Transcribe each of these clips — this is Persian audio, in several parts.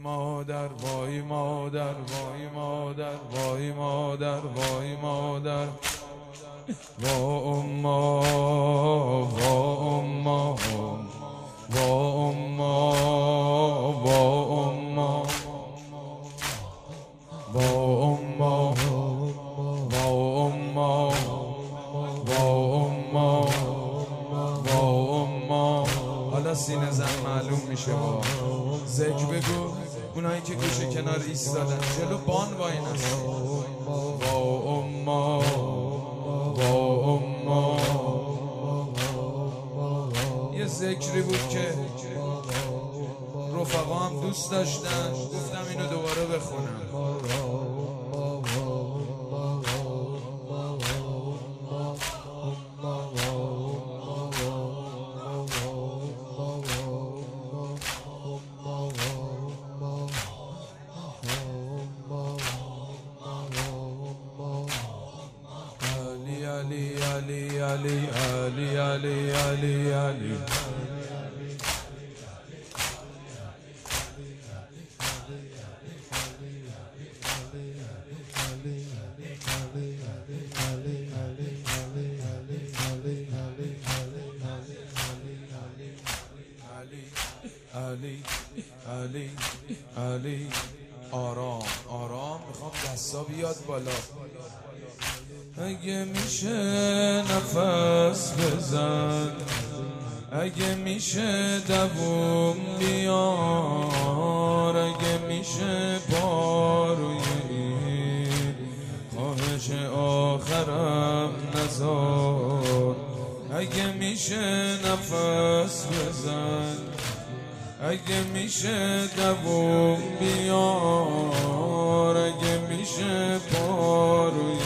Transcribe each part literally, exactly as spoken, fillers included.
مادر وای مادر وای مادر وای مادر وای مادر وا اما وا اما وا اما وا اما وا اما وا اما وا اما وا اما. حالا سینه زن معلوم میشه با ذکر بگو اونایی که گوشه کنار ایستادن جلو بان وای نست. وا اما وا اما. یه ذکری بود که رفقا هم دوست داشتن، گفتم اینو دوباره بخونم. علی علی علی علی علی علی علی علی علی علی. آرام آرام میخوام دستا بیاد بالا. اگه میشه نفس بزن، اگه میشه دووم بیار، اگه میشه باروی خواهش آخرم نزار. اگه میشه نفس بزن، اگه میشه دووم بیار، اگه میشه باروی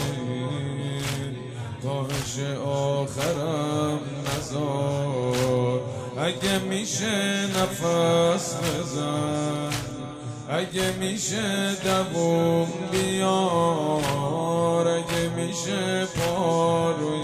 خواهش آخرم نزار. اگه میشه نفس بزن، اگه میشه دووم بیار، اگه میشه باروی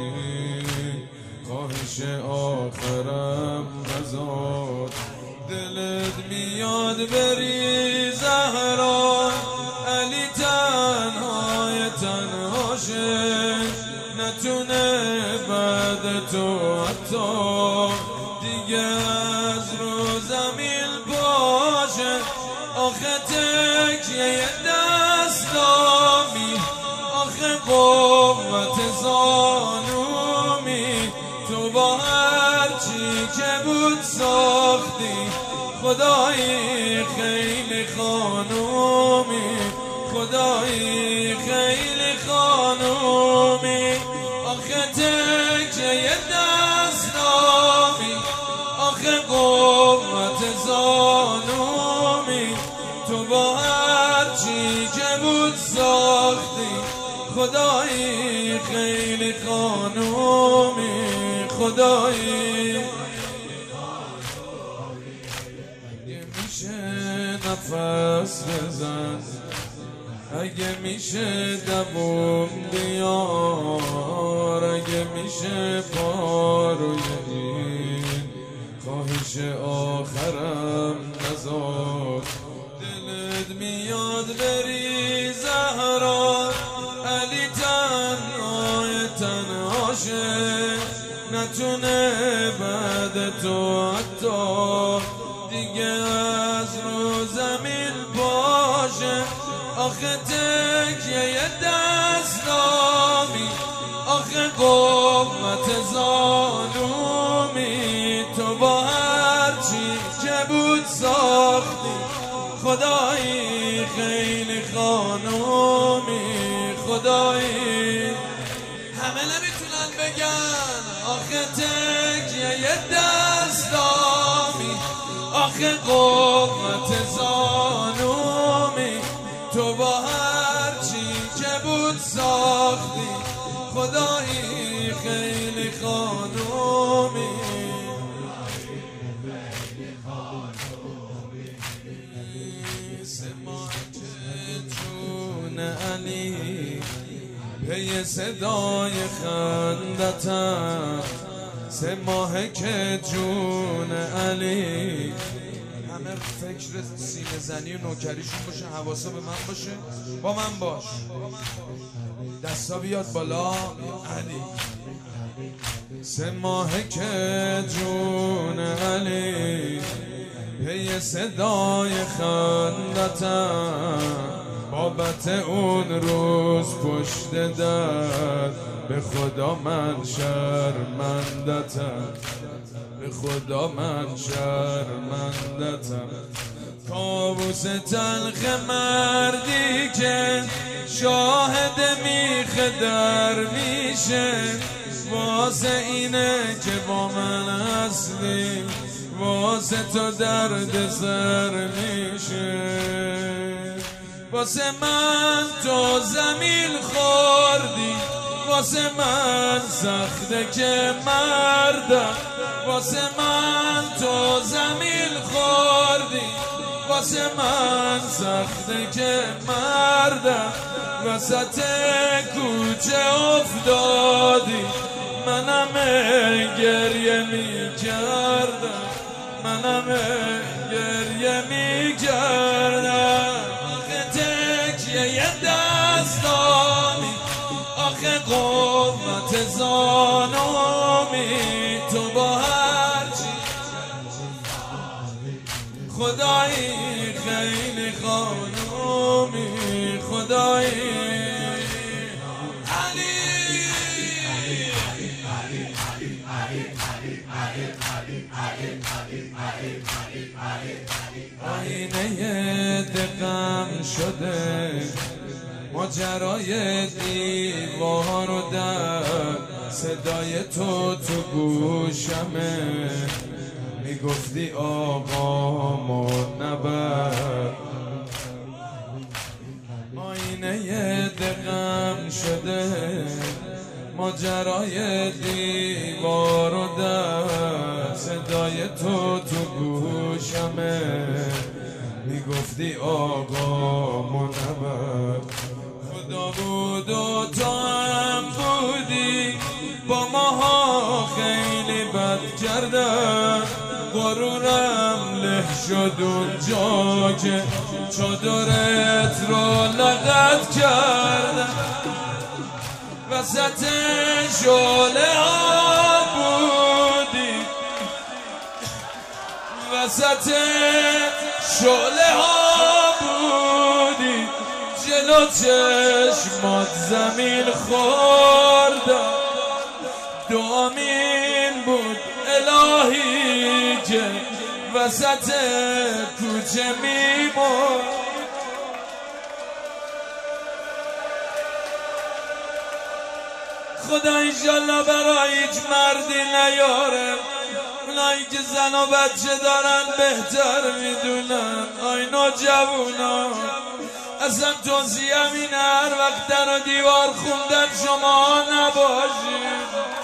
خواهش آخرم نزار. دلت میاد بری زهرا، علی تنهای تنهاشه، نتونه بعد تو حتی دیگه از رو زمین باشه. آخه تکیه دستامی، آخه قوت زانومی، تو با هرچی که بود ساختی خدایی خیلی خانومی، خدایی خیلی خانومی. آخه تکیه دستامی، آخه قوت زانومی، تو با هرچی که بود ساختی خدایی خیلی خانومی، خدایی. اگه میشه نفس بزن، اگه میشه دووم بیار، اگه میشه باروی خواهش آخرم نزار. دلت میاد بری زهرا، علی تنهای تنهاشه، نتونه بعد تو حتی دیگه از رو زمین باشه. آخه تکیه دستامی، آخه قوت زانومی، تو با هرچی که بود ساختی خدایی خیلی خانومی، خدایی. همه نمیتونن بگن آخه تکیه دستامی، آخه قوت زانومی، تو با هرچی که بود ساختی خدایی خیلی خانومی. سه ماه که جون علی پی صدای خندتم، سه ماه که جون علی همه فکر سینه زنی و نوکریشون باشه، حواسا به من باشه، با من باش. دستا بیاد بالا علی. سه ماهه که جون علی پی صدای خندتم، بابت اون روز پشت در به خدا من شرمندتم، به خدا من شرمندتم. کابوس تلخ مردی که شاهد میخ در میشه، واسه اینه که با من هستی، واسه تو درد سر میشه. واسه من تو زمین خوردی، واسه من سخته که مردم، واسه من تو زمین خوردی، واسه من سخته که مردم. وسط کوچه افتادی، منم گریه می کردم، منم گریه می کردم. آخه تکیه دستامی، آخه قوت زانومی، تو با هرچی خدایی خیلی خانومی، خدایی آینه دقم شده، ماجرای دیوار و در، صدای تو تو گوشمه، میگفتی آقا منبر. آینه دقم شده، ماجرای دیوار و در، صدای تو تو گوشمه، میگفتی آقا منبر. خدا بود و تو هم بودی، با ماها خیلی بد کردن، غرورم له شد اونجا که چادرت رو لغت کردن. وسط شعله ها بودی، وسط شعله ها بودی، جلو چشمات زمین خوردم. دومین بود الهی که وسط کوچه میمون. خدا انشالله برای هیچ مردی نیاره، اونایی که زن و بچه دارن بهتر میدونن. آی نوجوانا، اصلا توصیهم اینه هر وقت در و دیوار خوندن شما نباشید.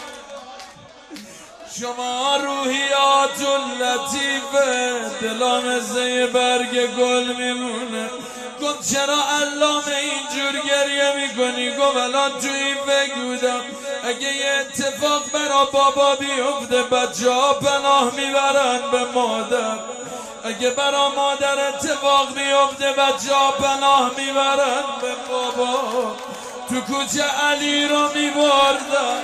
شما روحیاتون لطیفه، دلا مثل برگ گل میمونه. گفت چرا علامه اینجور گریه میکنی؟ گفت الان تو این فکر بودم اگه یه اتفاق برا بابا بیفته بچه ها پناه میبرن به مادر، اگه برا مادر اتفاق بیفته بچه ها پناه میبرن به بابا. تو کوچه علی رو میبردن،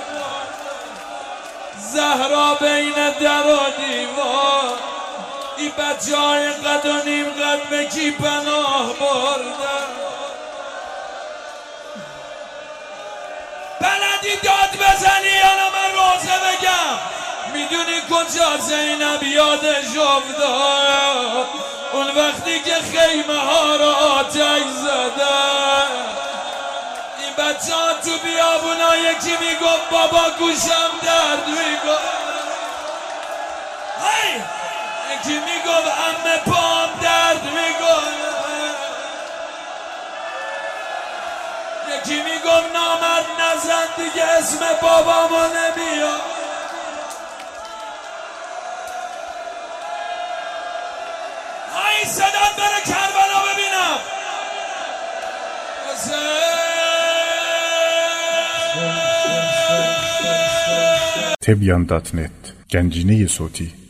زهرا بین در و دیوار، این بچه های قد و نیم قد به کی پناه بردن؟ بلدی داد بزنی یا نه من روزه بگم؟ میدونی کجا زینب یادش افتاد؟ اون وقتی که خیمه ها رو آتش زدن. این بچه ها تو بیابونا یکی میگفت بابا گوشم درد میگفت، هی یکی میگفت عمه پام درد میگفت، یکی میگفت نامرد نزن دیگه اسم بابامو نمیاد. های صدات بره کربلا ببینم. تبیان دات نت گنجینه صوتی